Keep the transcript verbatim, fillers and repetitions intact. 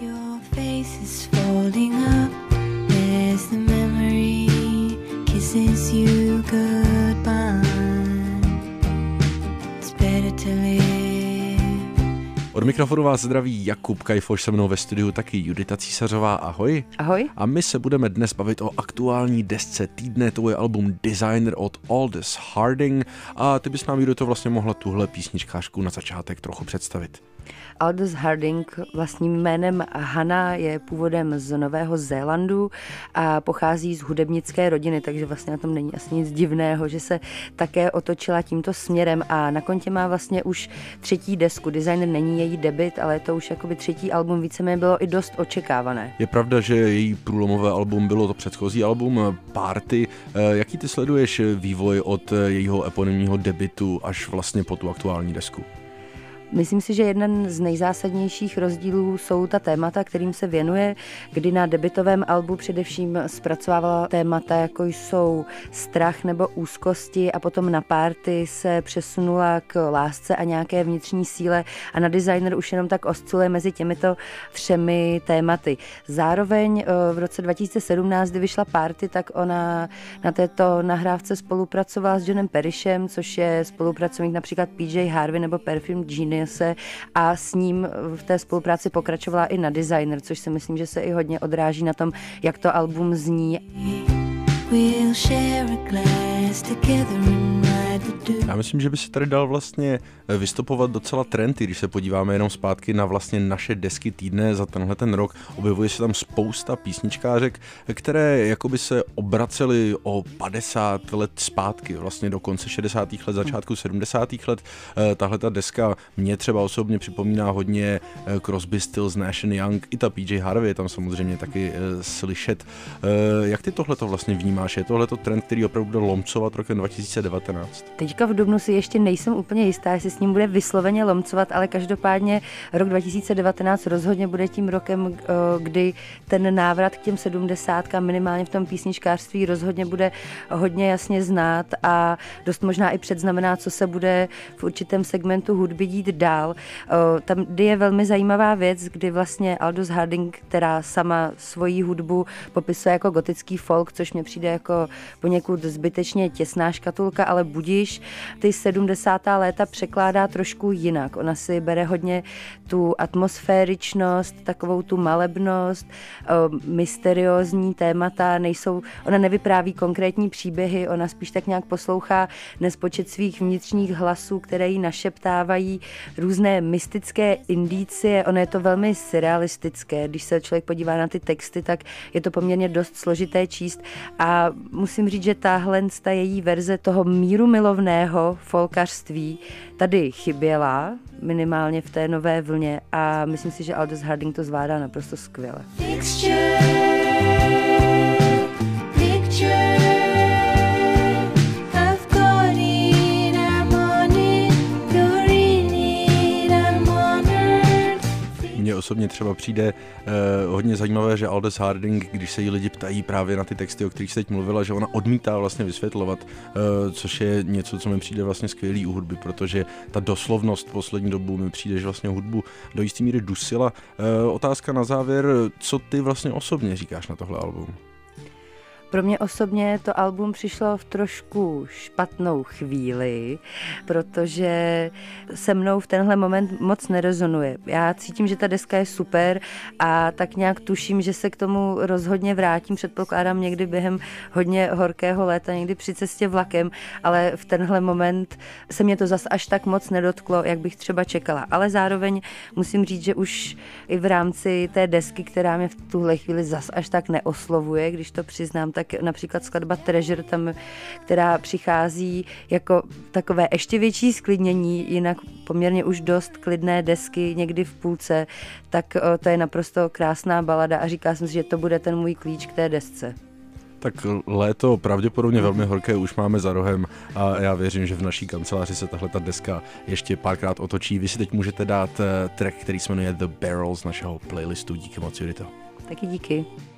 Your face is folding up. There's the memory kisses you goodbye. It's better to live. Od mikrofonu vás zdraví Jakub Kajfoš, se mnou ve studiu taky Judita Císařová. Ahoj. Ahoj. A my se budeme dnes bavit o aktuální desce týdne, to je album Designer od Aldous Harding. A ty bys nám, Judito, vlastně mohla tuhle písničkářku na začátek trochu představit. Aldous Harding vlastním jménem Hannah je původem z Nového Zélandu a pochází z hudebnické rodiny, takže vlastně na tom není asi nic divného, že se také otočila tímto směrem a na kontě má vlastně už třetí desku. Designer není její debut, ale je to už jakoby třetí album, víceméně bylo i dost očekávané. Je pravda, že její průlomové album bylo to předchozí album Party. Jaký ty sleduješ vývoj od jejího eponymního debutu až vlastně po tu aktuální desku? Myslím si, že jeden z nejzásadnějších rozdílů jsou ta témata, kterým se věnuje, kdy na debutovém albu především zpracovávala témata, jako jsou strach nebo úzkosti a potom na Party se přesunula k lásce a nějaké vnitřní síle a na Designer už jenom tak osciluje mezi těmito třemi tématy. Zároveň v roce dva tisíce sedmnáct, kdy vyšla Party, tak ona na této nahrávce spolupracovala s Johnem Parishem, což je spolupracovník například P J Harvey nebo Perfume Genius, a s ním v té spolupráci pokračovala i na Designer, což si myslím, že se i hodně odráží na tom, jak to album zní. We'll share a glass together and ride the dew. Já myslím, že by se tady dal vlastně vystupovat docela trendy, když se podíváme jenom zpátky na vlastně naše desky týdne za tenhle ten rok. Objevuje se tam spousta písničkářek, které jakoby se obracely o padesát let zpátky, vlastně do konce šedesátých let, začátku sedmdesátých let. Tahle ta deska mě třeba osobně připomíná hodně Crosby, Stills, Nash and Young, i ta P J Harvey je tam samozřejmě taky slyšet. Jak ty tohleto vlastně vnímáš? Je tohleto trend, který opravdu bude lomcovat rokem dva tisíce devatenáct? Teďka v dubnu si ještě nejsem úplně jistá, jestli s ním bude vysloveně lomcovat, ale každopádně rok dva tisíce devatenáct rozhodně bude tím rokem, kdy ten návrat k těm sedmdesátkám minimálně v tom písničkářství rozhodně bude hodně jasně znát a dost možná i předznamená, co se bude v určitém segmentu hudby dít dál. Tam je velmi zajímavá věc, kdy vlastně Aldous Harding, která sama svoji hudbu popisuje jako gotický folk, což mě přijde jako poněkud zbytečně těsná škatulka, ale budiš, ty sedmdesátá léta překládá trošku jinak. Ona si bere hodně tu atmosféričnost, takovou tu malebnost, mysteriózní témata, nejsou, ona nevypráví konkrétní příběhy, ona spíš tak nějak poslouchá nespočet svých vnitřních hlasů, které jí našeptávají různé mystické indicie. Ono je to velmi surrealistické, když se člověk podívá na ty texty, tak je to poměrně dost složité číst a musím říct, že tahle ta její verze toho míru milovného folkařství tady chyběla, minimálně v té nové vlně a myslím si, že Aldous Harding to zvládá naprosto skvěle. Picture, picture of Corinne, I'm on it, Corinne, I'm on it. Mně osobně třeba přijde eh, hodně zajímavé, že Aldous Harding, když se jí lidi ptají právě na ty texty, o kterých jsi teď mluvila, že ona odmítá vlastně vysvětlovat, eh, což je něco, co mi přijde vlastně skvělý u hudby, protože ta doslovnost poslední dobu mi přijde, že vlastně hudbu do jistý míry dusila. Eh, otázka na závěr, co ty vlastně osobně říkáš na tohle album? Pro mě osobně to album přišlo v trošku špatnou chvíli, protože se mnou v tenhle moment moc nerezonuje. Já cítím, že ta deska je super a tak nějak tuším, že se k tomu rozhodně vrátím. Předpokládám někdy během hodně horkého léta, někdy při cestě vlakem, ale v tenhle moment se mě to zas až tak moc nedotklo, jak bych třeba čekala. Ale zároveň musím říct, že už i v rámci té desky, která mě v tuhle chvíli zas až tak neoslovuje, když to přiznám, tak například skladba Treasure, tam, která přichází jako takové ještě větší sklidnění, jinak poměrně už dost klidné desky někdy v půlce, tak to je naprosto krásná balada a říká jsem si, že to bude ten můj klíč k té desce. Tak léto pravděpodobně velmi horké už máme za rohem a já věřím, že v naší kanceláři se tahle ta deska ještě párkrát otočí. Vy si teď můžete dát track, který se jmenuje The Barrel z našeho playlistu. Díky moc, Judito. Taky díky.